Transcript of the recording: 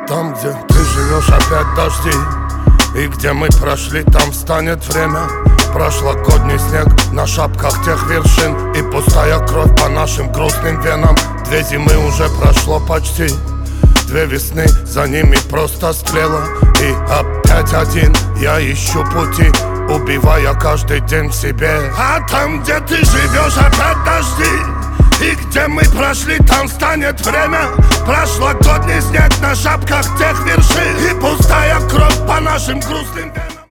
Там, где ты живешь, опять дожди, и где мы прошли, там станет время. Прошлогодний снег на шапках тех вершин, и пустая кровь по нашим грустным венам. 2 зимы уже прошло почти, 2 весны за ними просто стлело. И опять один я ищу пути, убивая каждый день в себе. А там, где ты живешь, опять дожди, и где мы прошли, там станет время. Прошлогодний снег на шапках тех вершин, и пустая кровь по нашим грустным венам.